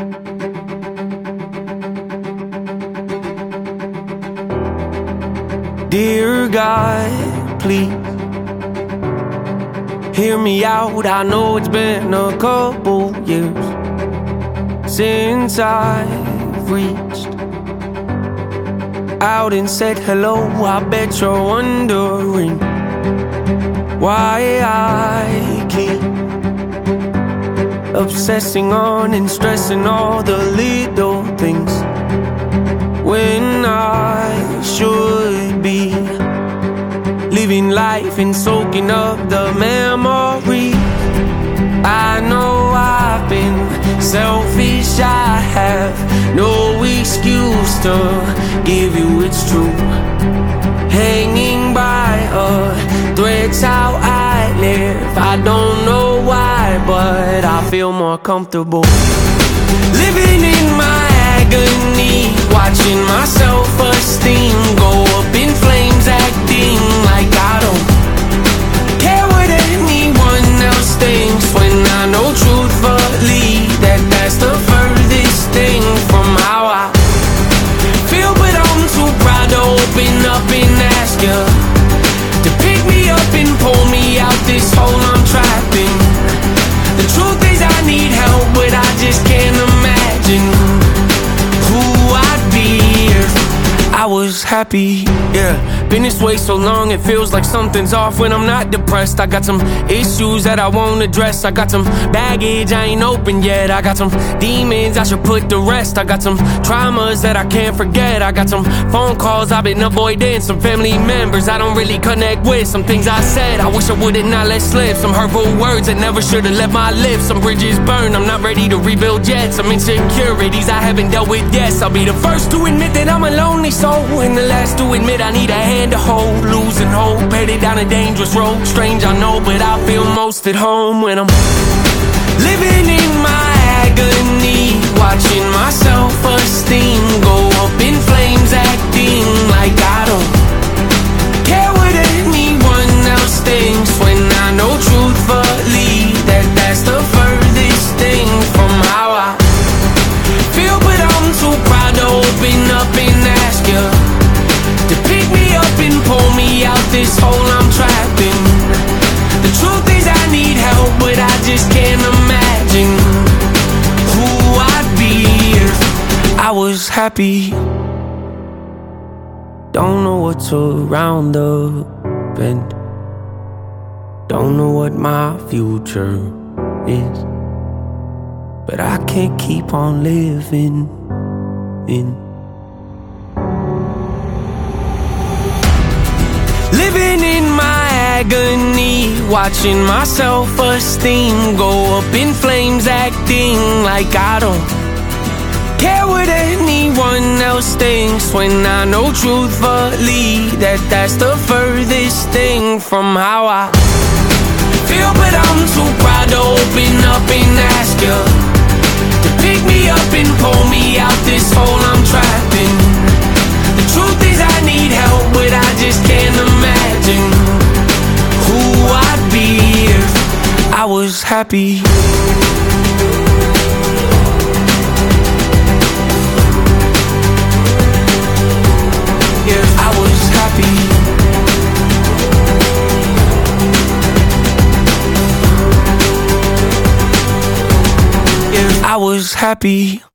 Dear God, please hear me out. I know it's been a couple years since I've reached out and said hello. I bet you're wondering why I keep obsessing on and stressing all the little things when I should be living life and soaking up the memories. I know I've been selfish, I have no excuse to give you it's true. Hanging by a thread's how I live. I don't know why, but I feel more comfortable living in my agony, watching my self-esteem go up in flames, acting like I don't care what anyone else thinks, when I know truthfully that that's the furthest thing from how I feel. But I'm too proud to open up and ask you to pick me up and pull me out this hole I'm trapped in. The truth is I need help, but I just can't imagine who I'd be if I was happy. Yeah, been this way so long it feels like something's off when I'm not depressed. I got some issues that I won't address. I got some baggage I ain't opened yet. I got some demons I should put to rest. I got some traumas that I can't forget. I got some phone calls I've been avoiding, some family members I don't really connect with, some things I said I wish I would've not let slip, some hurtful words that never should've left my lips, some bridges burned I'm not ready to rebuild yet, some insecurities I haven't dealt with yet. I'll be the first to admit that I'm a lonely soul, and the last to admit I need a hand to hold. Losing hope, headed down a dangerous road. Strange I know, but I feel most at home when I'm living in my agony, watching my self-esteem go up in flames, acting like I don't care what anyone else thinks, when I know truthfully that that's the furthest thing from how I feel. But I'm too proud to open up and ask you to pick me up and pull me out this hole I'm trapped in. The truth is I need help, but I just can't imagine who I'd be if I was happy. Don't know what's around the bend, don't know what my future is, but I can't keep on living in living in my agony, watching my self-esteem go up in flames, acting like I don't care what anyone else thinks, when I know truthfully that that's the furthest thing from how I feel. But I'm too proud to open up and ask you to pick me up and pull me out this hole I'm trapped in. The truth is I need help, but I just can't imagine who I'd be if I was happy. If I was happy. If I was happy.